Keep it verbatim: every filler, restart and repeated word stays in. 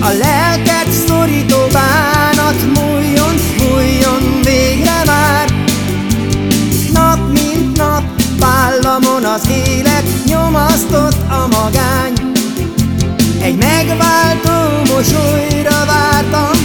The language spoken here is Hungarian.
A lelket szorító bánat múljon, múljon végre már. Nap mint nap vállamon az élet, nyomasztott a magány. Egy megváltó mosolyra